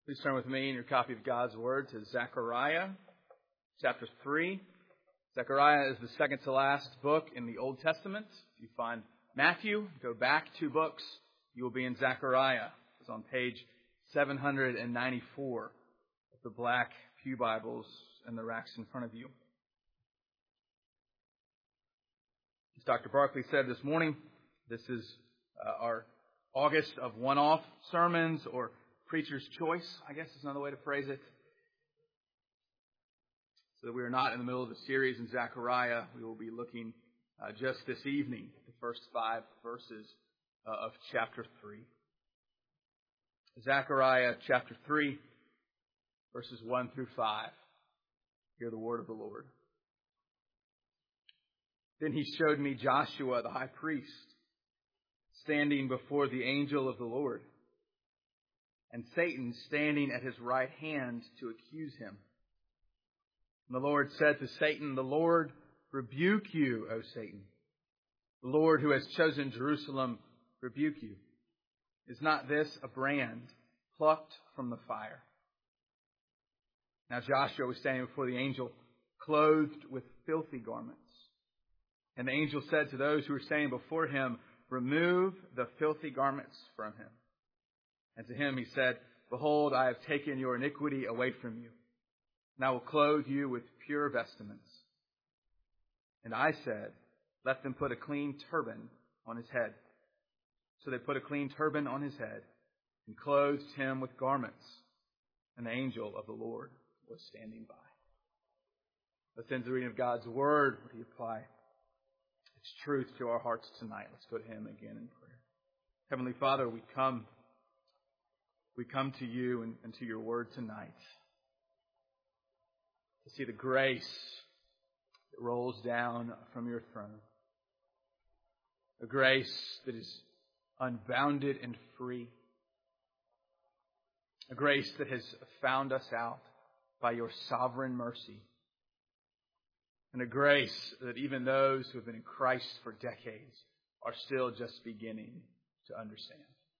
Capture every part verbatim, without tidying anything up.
Please turn with me in your copy of God's Word to Zechariah chapter three. Zechariah is the second to last book in the Old Testament. If you find Matthew, go back two books, you will be in Zechariah. It's on page seven hundred ninety-four of the black pew Bibles in the racks in front of you. As Doctor Barkley said this morning, this is uh, our August of one-off sermons, or preacher's choice, I guess is another way to phrase it. So that we are not in the middle of the series in Zechariah. We will be looking uh, just this evening at the first five verses uh, of chapter three. Zechariah chapter three, verses one through five. Hear the word of the Lord. Then he showed me Joshua the high priest, standing before the angel of the Lord, and Satan standing at his right hand to accuse him. And the Lord said to Satan, "The Lord rebuke you, O Satan. The Lord who has chosen Jerusalem rebuke you. Is not this a brand plucked from the fire?" Now Joshua was standing before the angel, clothed with filthy garments. And the angel said to those who were standing before him, "Remove the filthy garments from him." And to him he said, "Behold, I have taken your iniquity away from you, and I will clothe you with pure vestments." And I said, "Let them put a clean turban on his head." So they put a clean turban on his head and clothed him with garments. And the angel of the Lord was standing by. Let's end the reading of God's Word. What do you apply its truth to our hearts tonight? Let's go to Him again in prayer. Heavenly Father, we come We come to you and, and to your word tonight to see the grace that rolls down from your throne. A grace that is unbounded and free. A grace that has found us out by your sovereign mercy. And a grace that even those who have been in Christ for decades are still just beginning to understand.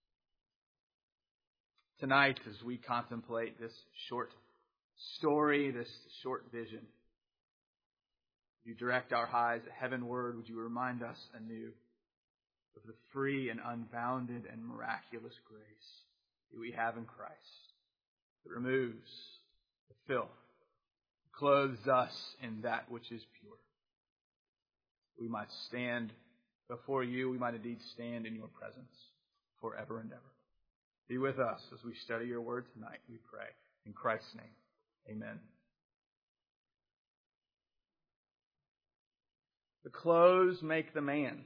Tonight, as we contemplate this short story, this short vision, you direct our eyes heavenward. Would you remind us anew of the free and unbounded and miraculous grace that we have in Christ, that removes the filth, clothes us in that which is pure. We might stand before you. We might indeed stand in your presence forever and ever. Be with us as we study your word tonight, we pray. In Christ's name, amen. The clothes make the man.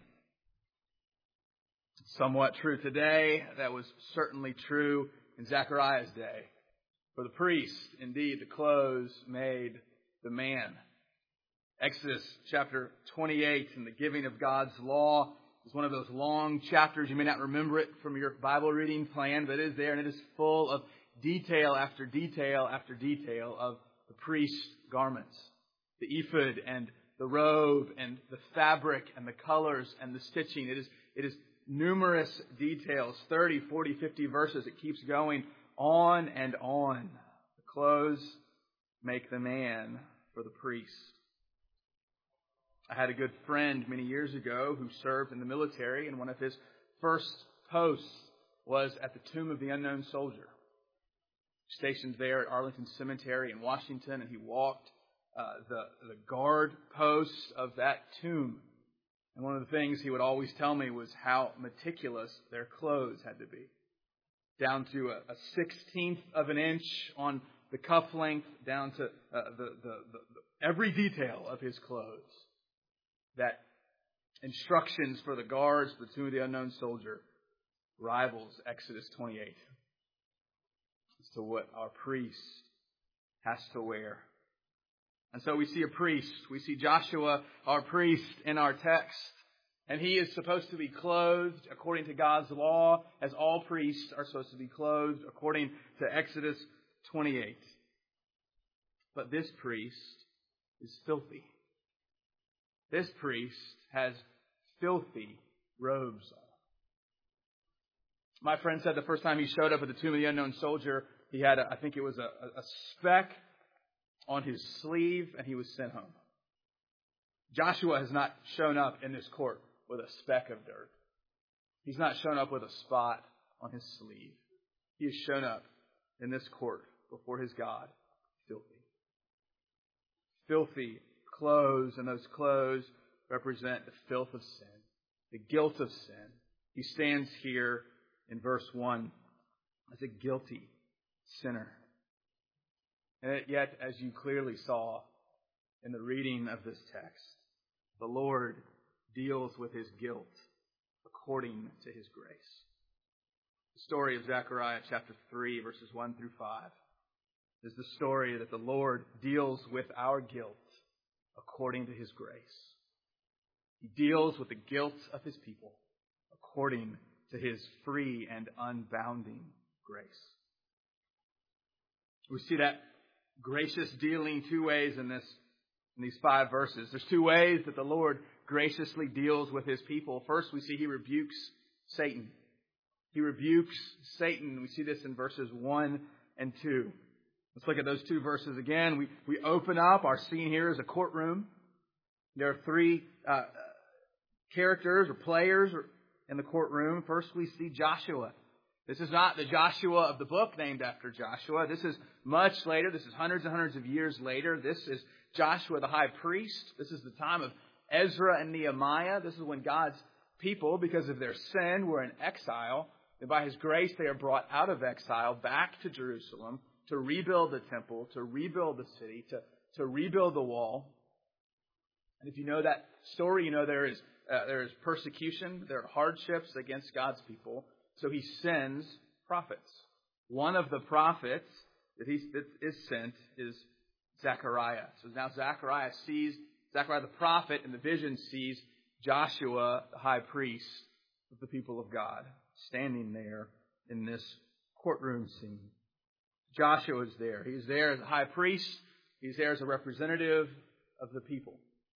Somewhat true today. That was certainly true in Zechariah's day. For the priest, indeed, the clothes made the man. Exodus chapter twenty-eight and the giving of God's law is one of those long chapters. You may not remember it from your Bible reading plan, but it is there, and it is full of detail after detail after detail of the priest's garments. The ephod and the robe and the fabric and the colors and the stitching. It is, it is numerous details, thirty, forty, fifty verses. It keeps going on and on. The clothes make the man for the priest. I had a good friend many years ago who served in the military, and one of his first posts was at the Tomb of the Unknown Soldier. Stationed there at Arlington Cemetery in Washington, and he walked uh, the, the guard posts of that tomb. And one of the things he would always tell me was how meticulous their clothes had to be. Down to a, a sixteenth of an inch on the cuff length, down to uh, the, the, the, the every detail of his clothes. That instructions for the guards, the Tomb of the Unknown Soldier, rivals Exodus twenty-eight as to what our priest has to wear. And so we see a priest. We see Joshua, our priest, in our text. And he is supposed to be clothed according to God's law, as all priests are supposed to be clothed according to Exodus twenty-eight. But this priest is filthy. This priest has filthy robes My friend said the first time he showed up at the tomb of the unknown soldier, he had, a, I think it was a, a speck on his sleeve, and he was sent home. Joshua has not shown up in this court with a speck of dirt. He's not shown up with a spot on his sleeve. He has shown up in this court before his God, filthy. Filthy clothes, and those clothes represent the filth of sin, the guilt of sin. He stands here in verse one as a guilty sinner. And yet, as you clearly saw in the reading of this text, the Lord deals with his guilt according to his grace. The story of Zechariah chapter three, verses one through five, is the story that the Lord deals with our guilt according to his grace. He deals with the guilt of his people according to his free and unbounding grace. We see that gracious dealing two ways in this in these five verses. There's two ways that the Lord graciously deals with his people. First, we see he rebukes Satan. He rebukes Satan. We see this in verses one and two. Let's look at those two verses again. We, we open up. Our scene here is a courtroom. There are three uh, characters or players in the courtroom. First, we see Joshua. This is not the Joshua of the book named after Joshua. This is much later. This is hundreds and hundreds of years later. This is Joshua the high priest. This is the time of Ezra and Nehemiah. This is when God's people, because of their sin, were in exile. And by his grace, they are brought out of exile back to Jerusalem to rebuild the temple, to rebuild the city, to, to rebuild the wall. And if you know that story, you know there is uh, there is persecution, there are hardships against God's people. So he sends prophets. One of the prophets that he that is sent is Zechariah. So now Zechariah sees, Zechariah the prophet in the vision sees Joshua, the high priest of the people of God, standing there in this courtroom scene. Joshua is there. He's there as a high priest. He's there as a representative of the people.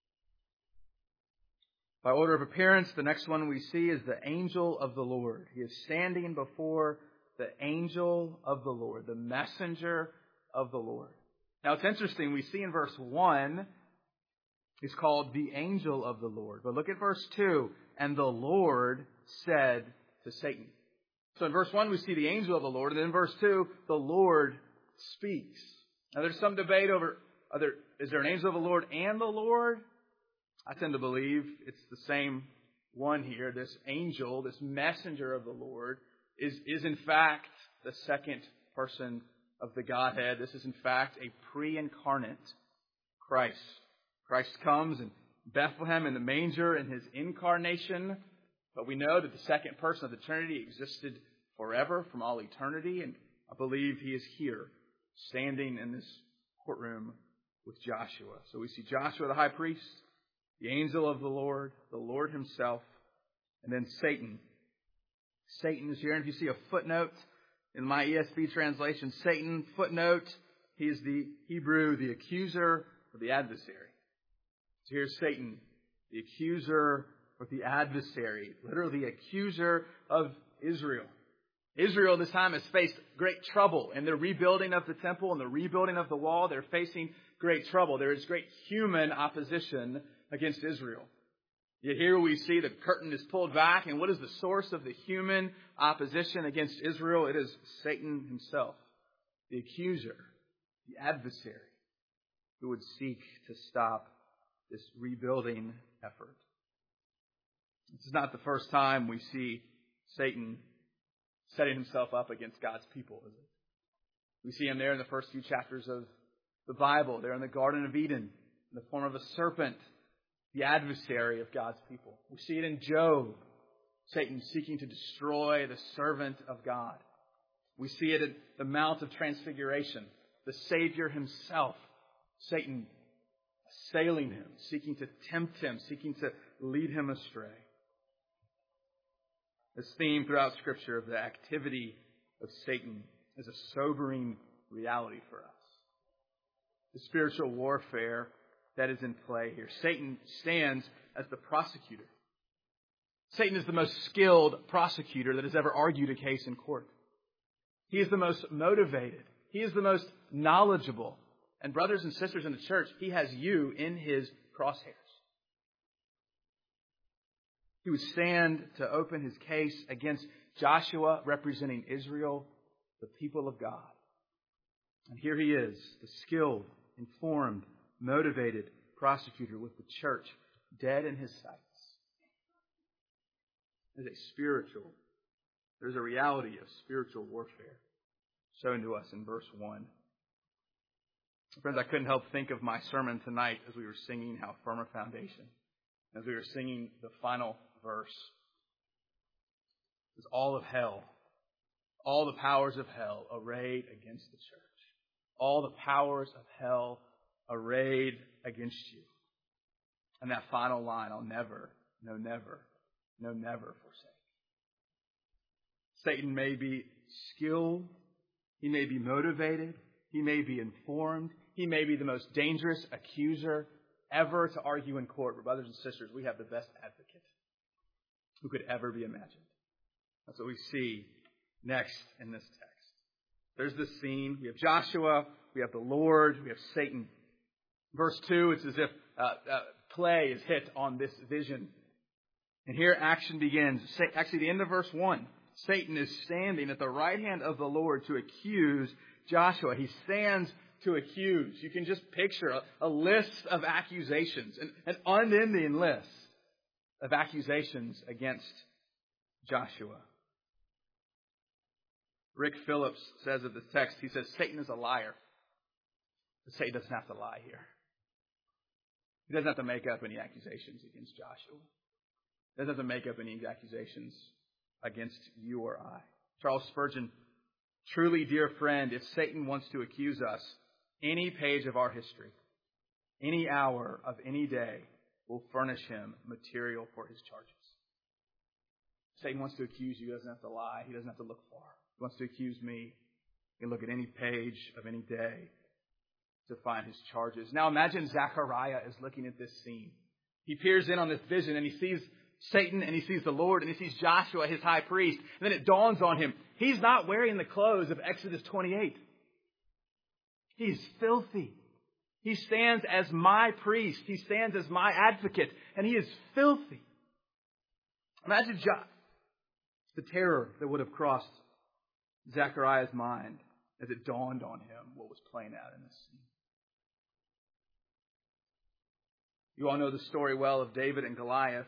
By order of appearance, the next one we see is the angel of the Lord. He is standing before the angel of the Lord, the messenger of the Lord. Now it's interesting, we see in verse one, he's called the angel of the Lord. But look at verse two, and the Lord said to Satan. So in verse one we see the angel of the Lord, and then in verse two, the Lord speaks. Now there's some debate over, are there, is there an angel of the Lord and the Lord? I tend to believe it's the same one here. This angel, this messenger of the Lord, is, is in fact the second person of the Godhead. This is in fact a pre-incarnate Christ. Christ comes in Bethlehem in the manger in his incarnation, but we know that the second person of the Trinity existed forever, from all eternity, and I believe he is here, standing in this courtroom with Joshua. So we see Joshua the high priest, the angel of the Lord, the Lord himself, and then Satan. Satan is here, and if you see a footnote in my E S V translation, Satan, footnote, he is the Hebrew, the accuser or the adversary. So here's Satan, the accuser or the adversary, literally the accuser of Israel. Israel this time has faced great trouble in the rebuilding of the temple and the rebuilding of the wall. They're facing great trouble. There is great human opposition against Israel. Yet here we see the curtain is pulled back, and what is the source of the human opposition against Israel? It is Satan himself, the accuser, the adversary, who would seek to stop this rebuilding effort. This is not the first time we see Satan setting himself up against God's people, is it? We see him there in the first few chapters of the Bible. There in the Garden of Eden, in the form of a serpent, the adversary of God's people. We see it in Job, Satan seeking to destroy the servant of God. We see it at the Mount of Transfiguration, the Savior himself, Satan assailing him, seeking to tempt him, seeking to lead him astray. This theme throughout Scripture of the activity of Satan is a sobering reality for us. The spiritual warfare that is in play here. Satan stands as the prosecutor. Satan is the most skilled prosecutor that has ever argued a case in court. He is the most motivated. He is the most knowledgeable. And brothers and sisters in the church, he has you in his crosshairs. He would stand to open his case against Joshua, representing Israel, the people of God. And here he is, the skilled, informed, motivated prosecutor with the church dead in his sights. There's a spiritual, there's a reality of spiritual warfare shown to us in verse one. Friends, I couldn't help think of my sermon tonight as we were singing How Firm a Foundation. As we were singing the final verse. It's all of hell, all the powers of hell arrayed against the church. All the powers of hell arrayed against you. And that final line, I'll never, no never, no never forsake. Satan may be skilled, he may be motivated, he may be informed, he may be the most dangerous accuser ever to argue in court. But brothers and sisters, we have the best advocate who could ever be imagined. That's what we see next in this text. There's this scene. We have Joshua, we have the Lord, we have Satan. Verse two, it's as if uh, uh, play is hit on this vision. And here action begins. Actually, the end of verse one. Satan is standing at the right hand of the Lord to accuse Joshua. He stands to accuse. You can just picture a, a list of accusations, an, an unending list of accusations against Joshua. Rick Phillips says of this text, he says, Satan is a liar. But Satan doesn't have to lie here. He doesn't have to make up any accusations against Joshua. He doesn't have to make up any accusations against you or I. Charles Spurgeon, truly, dear friend, if Satan wants to accuse us, any page of our history, any hour of any day will furnish him material for his charges. Satan wants to accuse you. He doesn't have to lie. He doesn't have to look far. He wants to accuse me. He can look at any page of any day to find his charges. Now imagine Zechariah is looking at this scene. He peers in on this vision and he sees Satan and he sees the Lord and he sees Joshua, his high priest. And then it dawns on him, he's not wearing the clothes of Exodus twenty-eight. He's filthy. He stands as my priest. He stands as my advocate. And he is filthy. Imagine jo- the terror that would have crossed Zechariah's mind as it dawned on him what was playing out in this scene. You all know the story well of David and Goliath.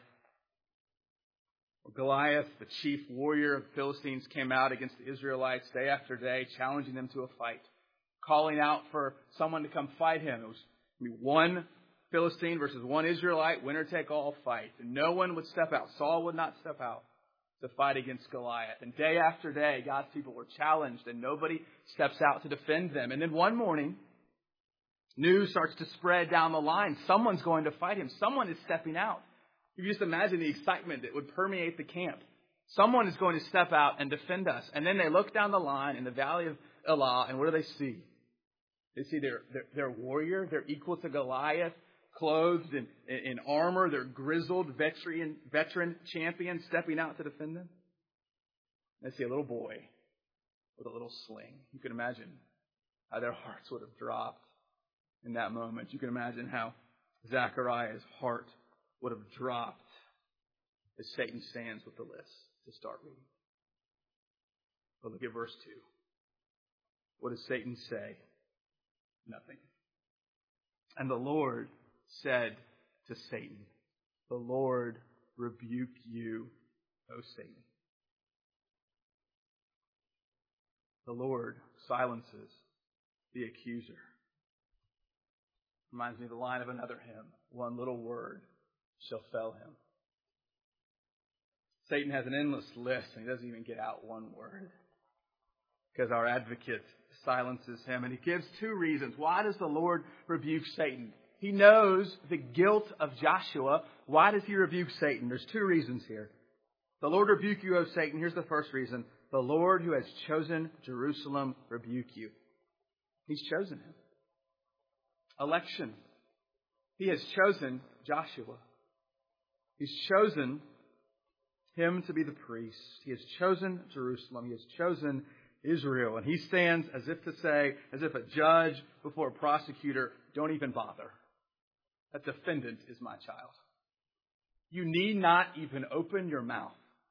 Goliath, the chief warrior of the Philistines, came out against the Israelites day after day, challenging them to a fight, calling out for someone to come fight him. It was going to be one Philistine versus one Israelite, winner take all fight. And no one would step out. Saul would not step out to fight against Goliath. And day after day, God's people were challenged and nobody steps out to defend them. And then one morning, news starts to spread down the line. Someone's going to fight him. Someone is stepping out. You can just imagine the excitement that would permeate the camp. Someone is going to step out and defend us. And then they look down the line in the valley of Elah, and what do they see? They see their, their, their warrior, they're equal to Goliath, clothed in, in armor, their grizzled veteran, veteran champion stepping out to defend them. They see a little boy with a little sling. You can imagine how their hearts would have dropped in that moment. You can imagine how Zechariah's heart would have dropped as Satan stands with the list to start reading. But look at verse two. What does Satan say? Nothing. And the Lord said to Satan, the Lord rebuke you, O Satan. The Lord silences the accuser. Reminds me of the line of another hymn. One little word shall fell him. Satan has an endless list and he doesn't even get out one word. Because our advocate silences him. And he gives two reasons. Why does the Lord rebuke Satan? He knows the guilt of Joshua. Why does he rebuke Satan? There's two reasons here. The Lord rebuke you, O Satan. Here's the first reason. The Lord who has chosen Jerusalem rebuke you. He's chosen him. Election. He has chosen Joshua. He's chosen him to be the priest. He has chosen Jerusalem. He has chosen Israel. And he stands as if to say, as if a judge before a prosecutor, don't even bother. That defendant is my child. You need not even open your mouth.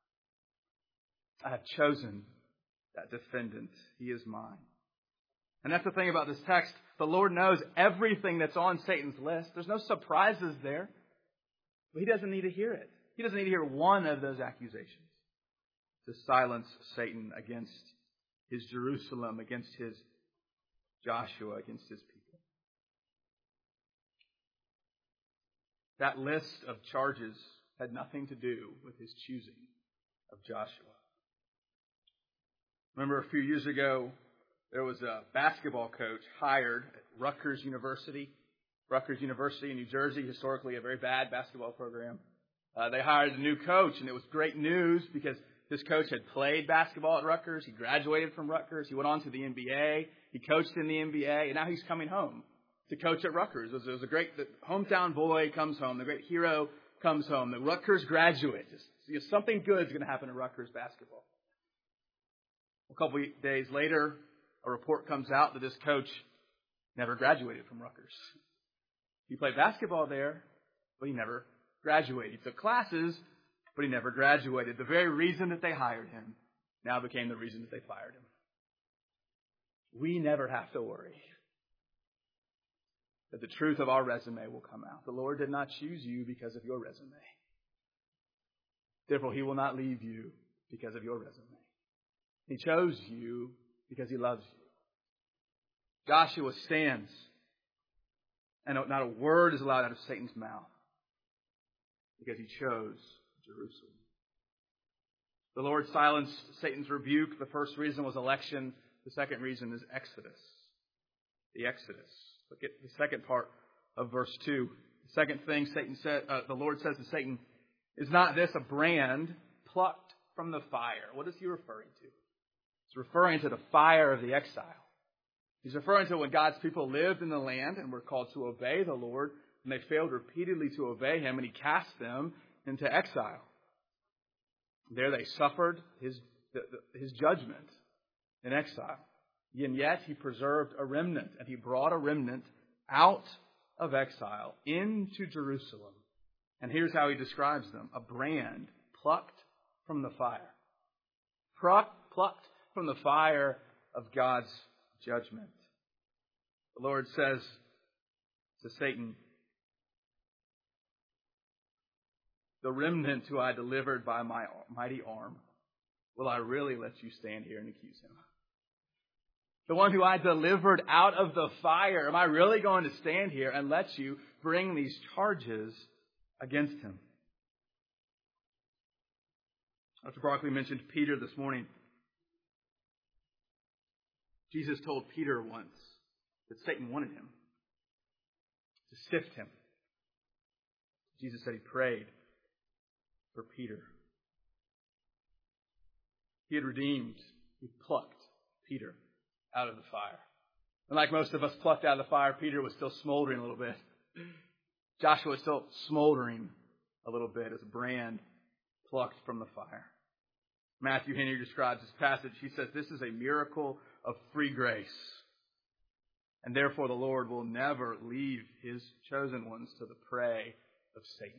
I have chosen that defendant. He is mine. And that's the thing about this text. The Lord knows everything that's on Satan's list. There's no surprises there. But he doesn't need to hear it. He doesn't need to hear one of those accusations to silence Satan against his Jerusalem, against his Joshua, against his people. That list of charges had nothing to do with his choosing of Joshua. Remember a few years ago, there was a basketball coach hired at Rutgers University. Rutgers University in New Jersey, historically a very bad basketball program. Uh, they hired a new coach, and it was great news because this coach had played basketball at Rutgers. He graduated from Rutgers. He went on to the N B A. He coached in the N B A, and now he's coming home to coach at Rutgers. It was, it was a great the hometown boy comes home. The great hero comes home. The Rutgers graduate. Just, you know, something good is going to happen to Rutgers basketball. A couple of days later, a report comes out that this coach never graduated from Rutgers. He played basketball there, but he never graduated. He took classes, but he never graduated. The very reason that they hired him now became the reason that they fired him. We never have to worry that the truth of our resume will come out. The Lord did not choose you because of your resume. Therefore, He will not leave you because of your resume. He chose you because He loves you. Joshua stands, and not a word is allowed out of Satan's mouth because he chose Jerusalem. The Lord silenced Satan's rebuke. The first reason was election. The second reason is Exodus. The Exodus. Look at the second part of verse two. The second thing Satan said, uh, the Lord says to Satan, is not this a brand plucked from the fire? What is He referring to? He's referring to the fire of the exile. He's referring to when God's people lived in the land and were called to obey the Lord, and they failed repeatedly to obey Him, and He cast them into exile. There they suffered His, his judgment in exile. And yet He preserved a remnant, and He brought a remnant out of exile into Jerusalem. And here's how He describes them. A brand plucked from the fire. Plucked from the fire of God's judgment. The Lord says to Satan, the remnant who I delivered by my mighty arm, will I really let you stand here and accuse him? The one who I delivered out of the fire, am I really going to stand here and let you bring these charges against him? Doctor Barkley mentioned Peter this morning. Jesus told Peter once that Satan wanted him to sift him. Jesus said He prayed for Peter. He had redeemed, He plucked Peter out of the fire. And like most of us plucked out of the fire, Peter was still smoldering a little bit. Joshua was still smoldering a little bit as a brand plucked from the fire. Matthew Henry describes this passage. He says, this is a miracle of free grace. And therefore the Lord will never leave His chosen ones to the prey of Satan.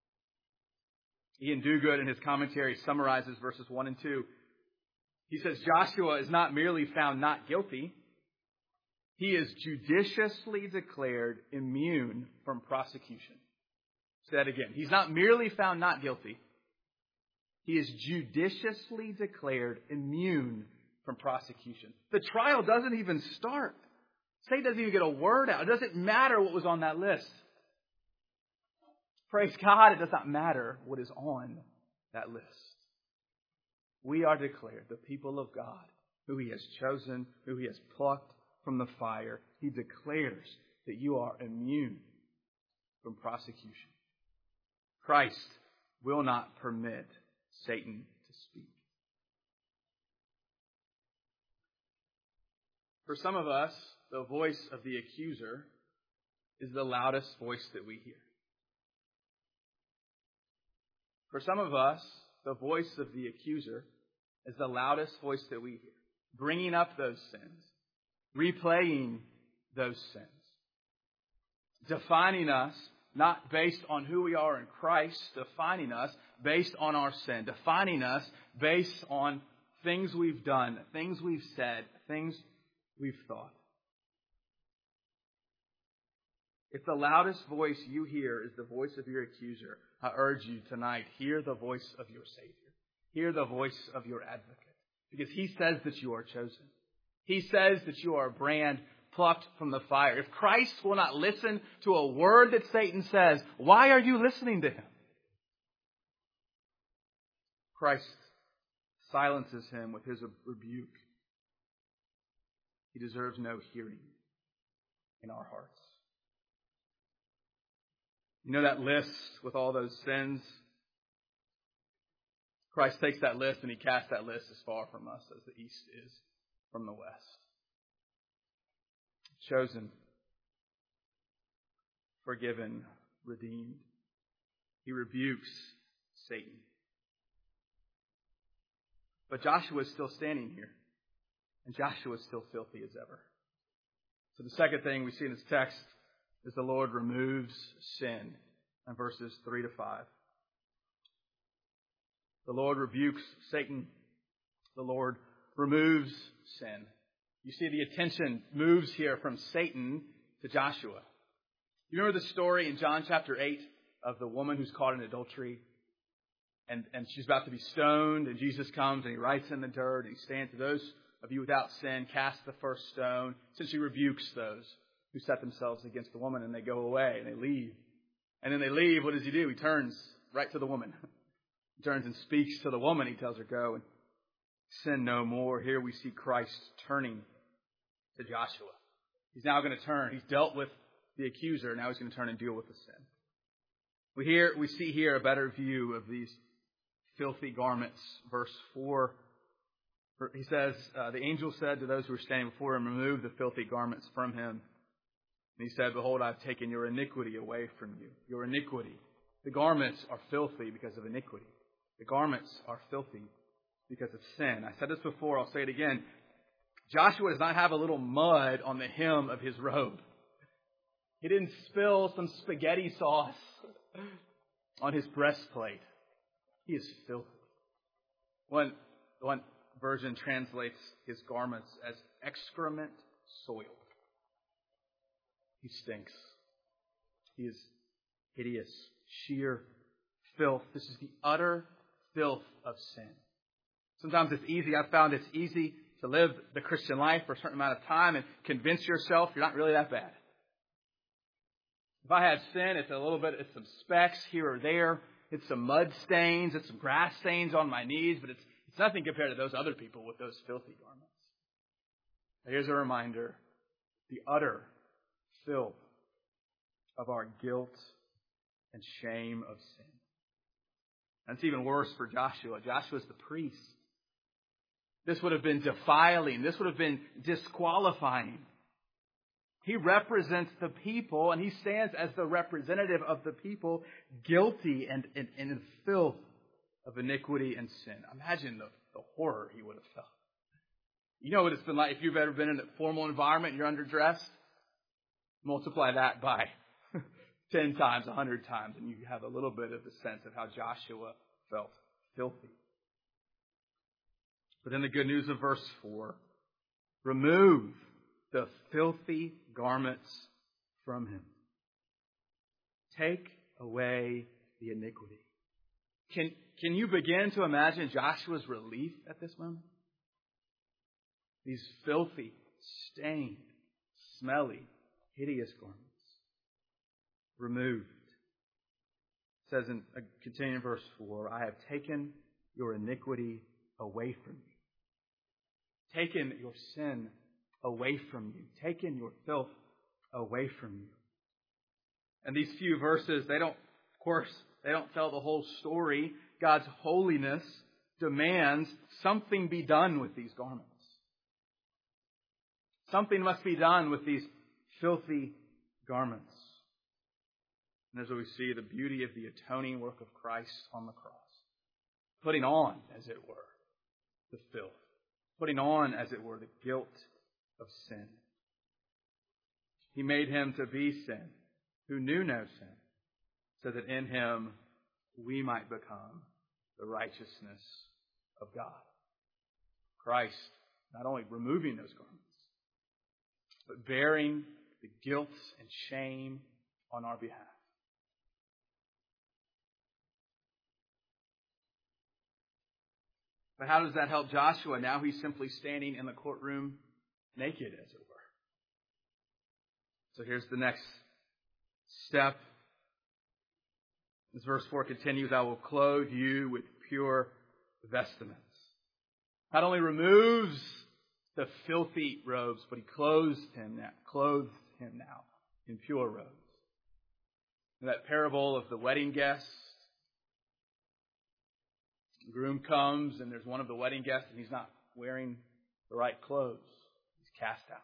Ian Duguid in his commentary summarizes verses one and two. He says, Joshua is not merely found not guilty. He is judiciously declared immune from prosecution. Say that again. He's not merely found not guilty. He is judiciously declared immune from prosecution. The trial doesn't even start. Satan doesn't even get a word out. It doesn't matter what was on that list. Praise God, it does not matter what is on that list. We are declared the people of God, who He has chosen, who He has plucked from the fire. He declares that you are immune from prosecution. Christ will not permit Satan to speak. For some of us, the voice of the accuser is the loudest voice that we hear. For some of us, the voice of the accuser, is the loudest voice that we hear, bringing up those sins, replaying those sins, defining us not based on who we are in Christ, defining us based on our sin, defining us based on things we've done, things we've said, things we've thought. If the loudest voice you hear is the voice of your accuser, I urge you tonight, hear the voice of your Savior. Hear the voice of your advocate. Because He says that you are chosen. He says that you are a brand plucked from the fire. If Christ will not listen to a word that Satan says, why are you listening to Him? Christ silences him with His rebuke. He deserves no hearing in our hearts. You know that list with all those sins? Christ takes that list and He casts that list as far from us as the east is from the west. Chosen, forgiven, redeemed. He rebukes Satan. But Joshua is still standing here. And Joshua is still filthy as ever. So the second thing we see in this text is the Lord removes sin in verses three to five. The Lord rebukes Satan. The Lord removes sin. You see the attention moves here from Satan to Joshua. You remember the story in John chapter eight of the woman who's caught in adultery? And, and she's about to be stoned, and Jesus comes and He writes in the dirt, and He stands to those of you without sin, cast the first stone. Since He rebukes those who set themselves against the woman, and they go away and they leave. And then they leave, what does He do? He turns right to the woman. He turns and speaks to the woman. He tells her, go and sin no more. Here we see Christ turning to Joshua. He's now going to turn. He's dealt with the accuser. Now He's going to turn and deal with the sin. We hear, we see here a better view of these filthy garments. Verse four, he says, uh, the angel said to those who were standing before Him, remove the filthy garments from him. And He said, behold, I've taken your iniquity away from you. Your iniquity. The garments are filthy because of iniquity. The garments are filthy because of sin. I said this before, I'll say it again. Joshua does not have a little mud on the hem of his robe. He didn't spill some spaghetti sauce on his breastplate. He is filthy. One, one version translates his garments as excrement soiled. He stinks. He is hideous, sheer filth. This is the utter filth of sin. Sometimes it's easy. I've found it's easy to live the Christian life for a certain amount of time and convince yourself you're not really that bad. If I had sin, it's a little bit, it's some specks here or there. It's some mud stains. It's some grass stains on my knees. But it's, it's nothing compared to those other people with those filthy garments. Here's a reminder. The utter filth of our guilt and shame of sin. And it's even worse for Joshua. Joshua's the priest. This would have been defiling. This would have been disqualifying. He represents the people, and he stands as the representative of the people, guilty and in the filth of iniquity and sin. Imagine the, the horror he would have felt. You know what it's been like if you've ever been in a formal environment and you're underdressed? Multiply that by ten times, a hundred times, and you have a little bit of the sense of how Joshua felt. Filthy. But then the good news of verse four. Remove the filthy garments from him. Take away the iniquity. Can, can you begin to imagine Joshua's relief at this moment? These filthy, stained, smelly, hideous garments. Removed. It says in uh, continuing in verse four, I have taken your iniquity away from you. Taken your sin away from you. Taken your filth away from you. And these few verses, they don't, of course, they don't tell the whole story. God's holiness demands something be done with these garments. Something must be done with these filthy garments. And as we see the beauty of the atoning work of Christ on the cross. putting on, as it were, the filth, putting on, as it were, the guilt of sin. He made him to be sin, who knew no sin, so that in him we might become the righteousness of God. Christ not only removing those garments, but bearing the guilt and shame on our behalf. But how does that help Joshua? Now he's simply standing in the courtroom naked, as it were. So here's the next step. As verse four continues, I will clothe you with pure vestments. Not only removes the filthy robes, but he clothes him now, clothes him now in pure robes. In that parable of the wedding guests, the groom comes and there's one of the wedding guests and he's not wearing the right clothes. He's cast out.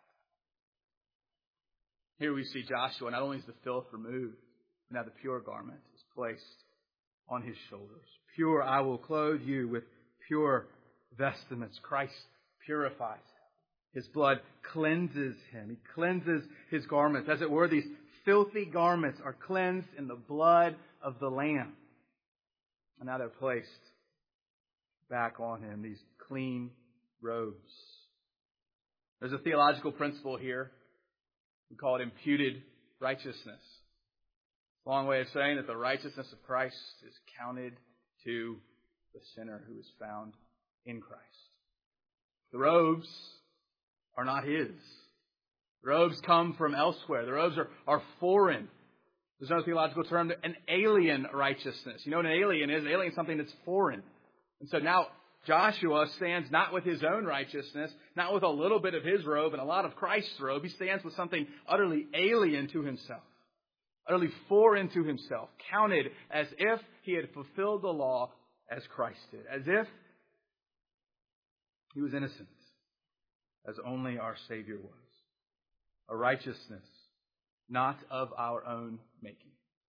Here we see Joshua, not only is the filth removed, but now the pure garment is placed on his shoulders. Pure, I will clothe you with pure vestments. Christ purifies him. His blood cleanses him. He cleanses his garments. As it were, these filthy garments are cleansed in the blood of the Lamb. And now they're placed back on him, these clean robes. There's a theological principle here. We call it imputed righteousness. A long way of saying that the righteousness of Christ is counted to the sinner who is found in Christ. The robes are not his. The robes come from elsewhere. The robes are, are foreign. There's no theological term, an alien righteousness. You know what an alien is? An alien is something that's foreign. And so now Joshua stands not with his own righteousness, not with a little bit of his robe and a lot of Christ's robe. He stands with something utterly alien to himself, utterly foreign to himself, counted as if he had fulfilled the law as Christ did, as if he was innocent, as only our Savior was. A righteousness not of our own making.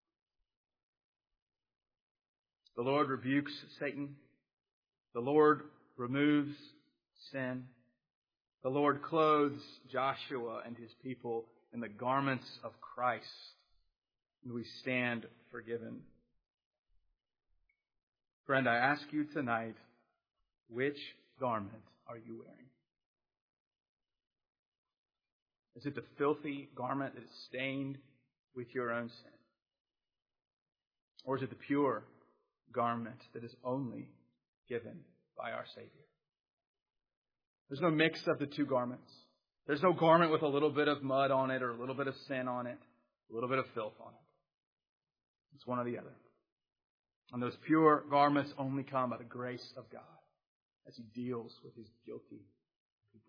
The Lord rebukes Satan. The Lord removes sin. The Lord clothes Joshua and his people in the garments of Christ. And we stand forgiven. Friend, I ask you tonight, which garment are you wearing? Is it the filthy garment that is stained with your own sin? Or is it the pure garment that is only given by our Savior? There's no mix of the two garments. There's no garment with a little bit of mud on it or a little bit of sin on it, a little bit of filth on it. It's one or the other. And those pure garments only come by the grace of God as He deals with His guilty people.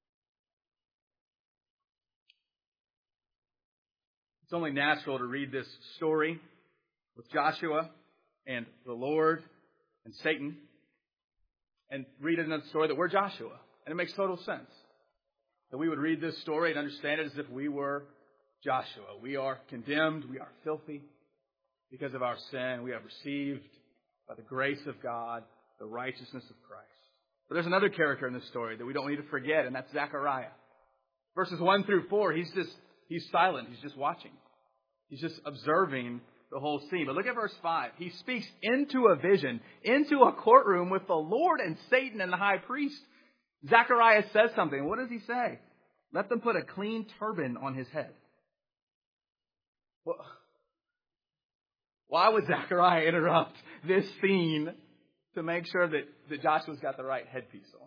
It's only natural to read this story with Joshua and the Lord and Satan and read another story that we're Joshua. And it makes total sense that we would read this story and understand it as if we were Joshua. We are condemned. We are filthy because of our sin. We have received, by the grace of God, the righteousness of Christ. But there's another character in this story that we don't need to forget, and that's Zechariah. Verses one through four, he's just, he's silent. He's just watching. He's just observing the whole scene. But look at verse five. He speaks into a vision, into a courtroom with the Lord and Satan and the high priest. Zechariah says something. What does he say? Let them put a clean turban on his head. Well, why would Zechariah interrupt this scene to make sure that, that Joshua's got the right headpiece on?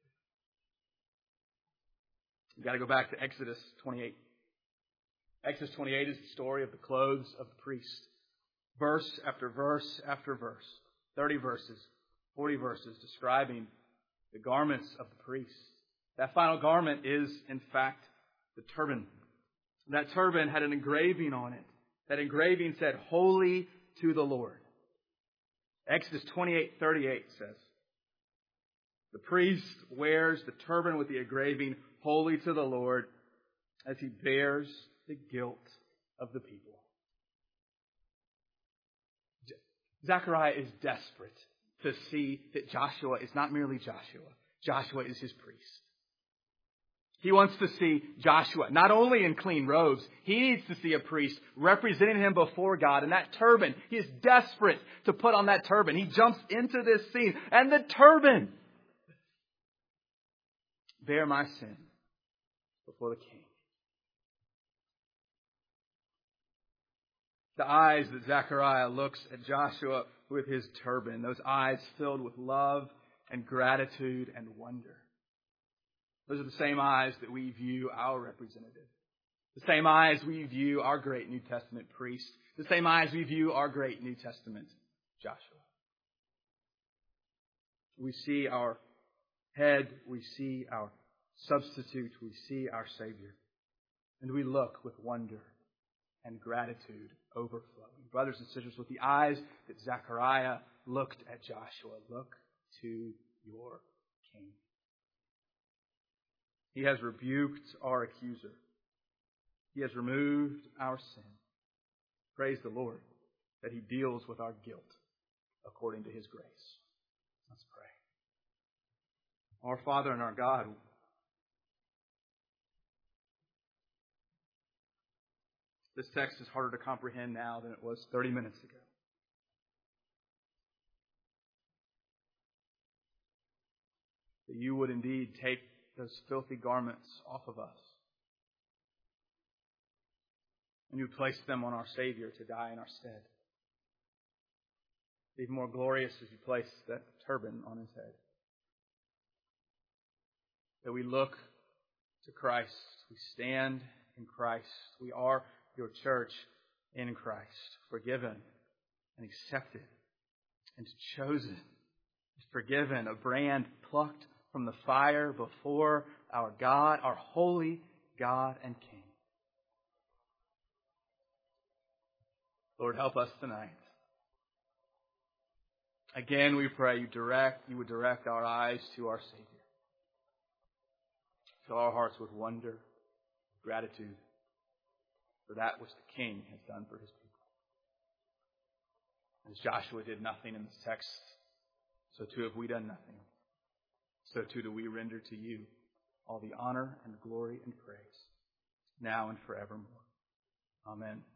You've got to go back to Exodus twenty-eight. Exodus twenty-eight is the story of the clothes of the priest. Verse after verse after verse. thirty verses, forty verses describing the garments of the priest. That final garment is, in fact, the turban. That turban had an engraving on it. That engraving said, "Holy to the Lord." Exodus twenty-eight thirty-eight says, the priest wears the turban with the engraving, "Holy to the Lord," as he bears the guilt of the people. Zechariah is desperate to see that Joshua is not merely Joshua. Joshua is his priest. He wants to see Joshua not only in clean robes, he needs to see a priest representing him before God. And that turban, he is desperate to put on that turban. He jumps into this scene, and the turban, bear my sin before the king. The eyes that Zechariah looks at Joshua with his turban, those eyes filled with love and gratitude and wonder. Those are the same eyes that we view our representative. The same eyes we view our great New Testament priest. The same eyes we view our great New Testament Joshua. We see our head. We see our substitute. We see our Savior. And we look with wonder and gratitude overflowing. Brothers and sisters, with the eyes that Zechariah looked at Joshua, look to your King. He has rebuked our accuser. He has removed our sin. Praise the Lord that He deals with our guilt according to His grace. Let's pray. Our Father and our God, this text is harder to comprehend now than it was thirty minutes ago. That you would indeed take those filthy garments off of us. And you place them on our Savior to die in our stead. Even more glorious as you place that turban on His head. That we look to Christ. We stand in Christ. We are your church in Christ. Forgiven and accepted and chosen. Forgiven. A brand plucked from the fire before our God, our holy God and King. Lord, help us tonight. Again, we pray you direct, you would direct our eyes to our Savior. Fill our hearts with wonder, gratitude for that which the King has done for His people. As Joshua did nothing in this text, so too have we done nothing. So too do we render to you all the honor and glory and praise, now and forevermore. Amen.